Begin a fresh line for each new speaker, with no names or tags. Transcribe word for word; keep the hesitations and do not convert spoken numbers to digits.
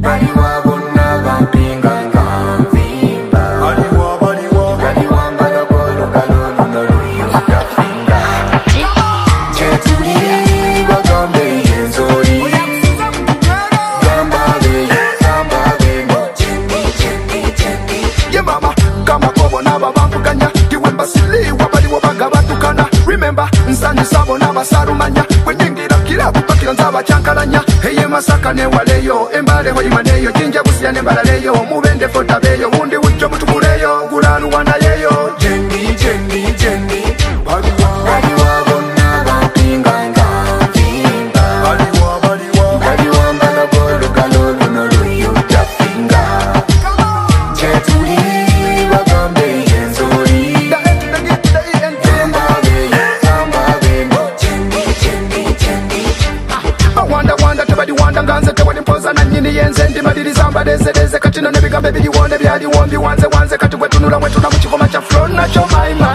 baliwa bonna bampinga nkamvimba baliwa baliwa baliwa mbalogolo galolo noluyuta finga chetuli bagambe yenzoli gambabe gambabe no chendi chendi chendi ye mama kama kobo naba bampuganya kiwemba siliwa baliwa bagabatukana remember nsani sabo nabasarumanya kwenyingira kirabu pakira nzaba chankalanya eye masaka ne waleyo embale hoyimaneyo jinja busya ne balaleyo mubende fotabeyo undi ucho mutukuleyo gulalu wana yeyo jendi jendi jendi baliwa baliwa bonna bampinga nkamvimba baliwa baliwa baliwa mbalogolo galolo noluyuta finga chetuli bagambe yenzoli wanda wanda tabadi wanda nganze tewali mpoza na nyini yenze ndi madiri zamba deze deze katina nebigambe bidi wonde byali wombi wanze wanze kati wetunula wetuna mchikoma cha flow na cho my mind